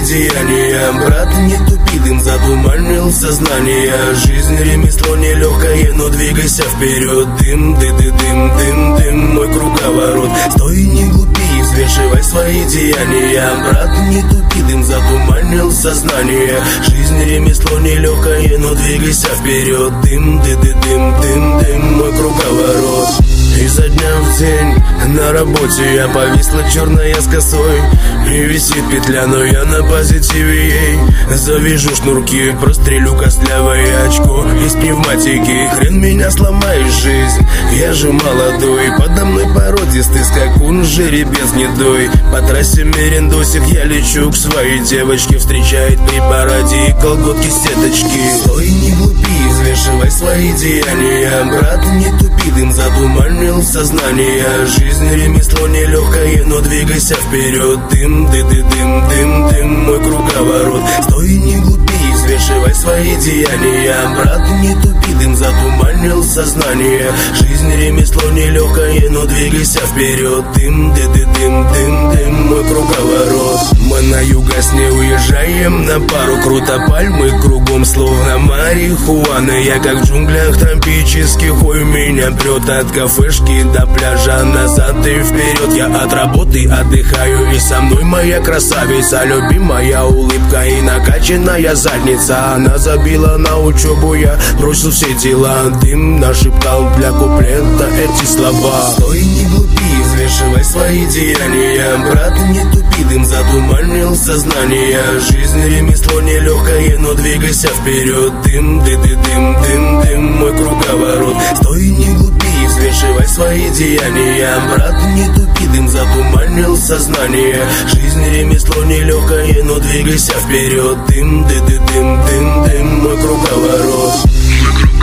деяния. Брат, не тупи, дым затуманил сознание. Жизнь ремесло нелегкое, но двигайся вперед. Дым, дым, мой круговорот. Стой, не глупи, взвешивай свои деяния. Брат, не тупи, дым затуманил сознание. Жизнь ремесло нелегкое, но двигайся вперед. Дым, дым, мой круговорот. Изо дня в день на работе я повисла черная с косой. И висит петля, но я на позитиве ей. Завяжу шнурки, прострелю костлявое очко из пневматики. Хрен меня сломаешь, жизнь, я же молодой. Подо мной породистый скакун, жеребец гнедой. По трассе мерендосик я лечу к своей девочке. Встречает при параде и колготки сеточки. Стой, не глупи, взвешивай свои деяния. Брат, не тупи, дым затуманил сознание. Жизнь ремесло нелегкое, но двигайся вперед. Дым, дым, мой круговорот. Стой, не глупи, взвешивай свои деяния. Брат, не тупи, дым затуманил сознание. Жизнь ремесло нелегкое, но двигайся вперед. Дым, дым, мой круговорот. Мы на юго-сне уезжаем на пару, круто пальмы кругом, словно марихуана. Я как в джунглях тропических, ой, меня прет от кафешки до пляжа, назад и вперед. Я от работы отдыхаю, и со мной моя красавица, любимая улыбка и накачанная задница. Она забила на учебу, я бросил все дела. Дым нашептал для куплета эти слова. Стой, не глупи, взвешивай свои деяния. Брат, не тупи, дым затуманил сознание. Жизнь ремесло нелегкое, но двигайся вперед. Дым, дым, мой круговорот. Стой, не глупи, взвешивай свои деяния. Брат, не тупи, дым затуманил сознание. Жизнь ремесло нелегкое, но двигайся вперед. Дым, мой круговорот.